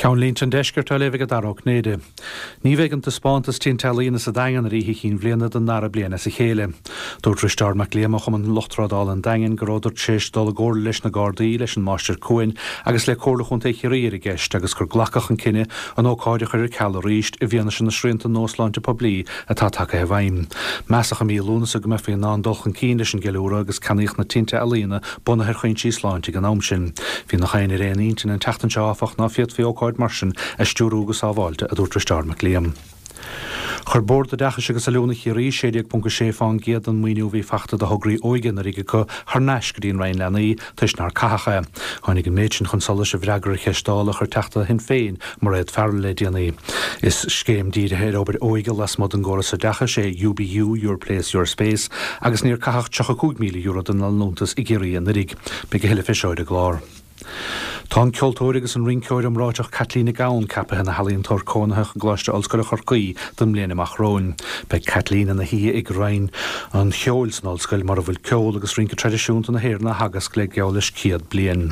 Ceann línt an deisceart a leibh darach néide. Ní bheith an taspáintas tí talíonna sa dagan ríthe chin bbliana den nara bliana sa chéile. Dúirt Ristar MacLiamach an lochtradáil an dagan goráidir $6 góir leis na Gardaí leis an Máistear Cuain agus le cóla chun éiche réir a gceist agus gur glacach an cinenne an ócáide chuir caloríist I bhíana sin na srianta nósláinte poblí atá take a bhaim. Measach a mílúnas a go me fé ná dulchan cín leis an geúra agus caníoch na tinte a lína buna ar chuin sísláinte gan amsin. Bhí nach chéine réanaín an teachtan seáfach ná fiad fé ócáid marsin a stúrúgus ábháilte a dúirt Ristar MacLiam. Chur bord a deachas agus a leúna chiarí séideag punca séfán géad an muoinú bhí fachta a thugraí óigean a ríige go thneis go dtíon rain lenaí tuisnar cachacha. Tháinig an méidsin chun solas a bhreagar cheistála chur teachta hin féin mar réad fearil le déanaí. Is scéim díirithe obair óige las mod an ggóras a deacha sé UBU, Your Place, Your Space, agus níor cachach 35 milliún den alnúntas I géirí an rig, be go heile fiseoid a glár. Tá ceoltóir agus an ringceoir am ráiteach Catlína Gán cappa na halíonn torcónach gláiste olscoile chorcaí don mléana amachróin. Be Catlína na hí ag rain an cheol san olscoil mar a bhfuil ceol agus rinca tradiisiúnta na héirna hagas le geolis ciad blian.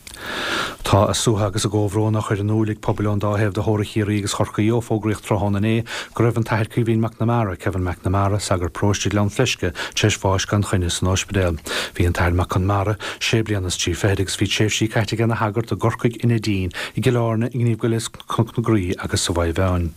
Tá a sútha agus a ggóbhrónach chuir an úlaigh poblán dá hebh de thóra chiarí agus chorcaí ó fógraíocht tráthána é go raibh an taithir Caoimhín McNamara, Kevin McNamara, sagur próistí lean fleisce teis fáis gan chuine san ospidéal. Bhí an taithir McNamara sé blianas tí féidegus bhí séfsí caiite gan na hagart a gorcaig ina dín I gilárna I gníomh go leis cnugnaí agus sa bhaid bheáin.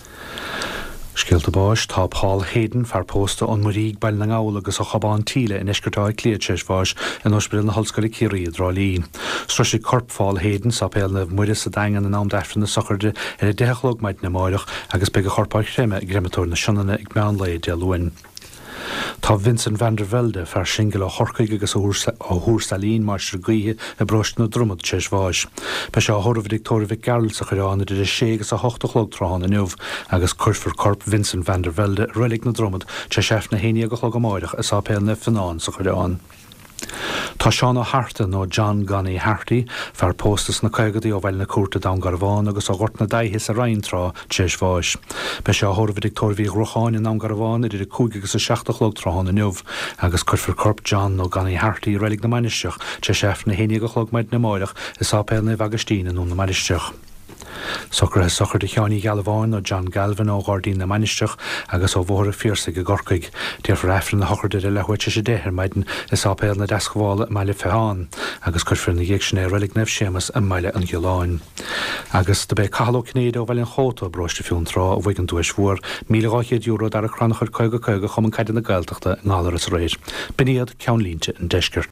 Scialta báis tá Paul Hayden fear pósta an maríg bail na ngáil agus a chabán tíle in iscartáid cléad séis bháis in ospidéal na hallscoile Ciarí Drálí. Strasí corp Paul Hayden sa péal na muire sa dagan na nám deifrin na socrde ar a dechlog maid na máireach agus be a chorpáid chréime I gréimetóir na sionanna ag meán le de luin. Tá Vincent van der Velde fear singel a chorcaig agus ó húr salín Máistear Gaoithe a broist na drumad séis bháis. Be se a thorah Victoria Vic-Garrel sa churána idir 6 agus a 8 tráthána nuamh agus chuirfar corp Vincent van der Velde rilig na drumad te seaf na héine go chlog amáireach is ápéal na finán sa churáin. Tá Seán ó Harta nó John Gunny Harty fear póstas na caigadaí ó bhail na cuarta dá Garabháin agus á ghort na daithis a raintrá téis bháis. Be se a thorah Victoria Bhí Rocháin in Garabháin idir 5 agus a 16 tráthána nuamh agus chuirfar corp John nó Gunny Harty rilig na manisteach te seaf na héine go chlog maid na máireach is ápéal na bhagastína nó na manisteach. Sochar de cheanní Galváin ó John Galvin ó Gádaín na manisteach agus ó bhór a fíorsa go gorcaig tíar freifrin na hochar de lehuiite sé déthir maidin is ápéal na deaschála meile feáin agus chuirfir na dhéag sin é rilig nefh sémas a meile an gheoláin. Agus de bé cahaló cnéad ó bhfuil an chóta broiste fiún rá ó bhaig an dúis mhuar €1,200 dar a chránachar coige chum an caiidir na gailteachta ngálar is réir. Biniad ceann línte an deisceart.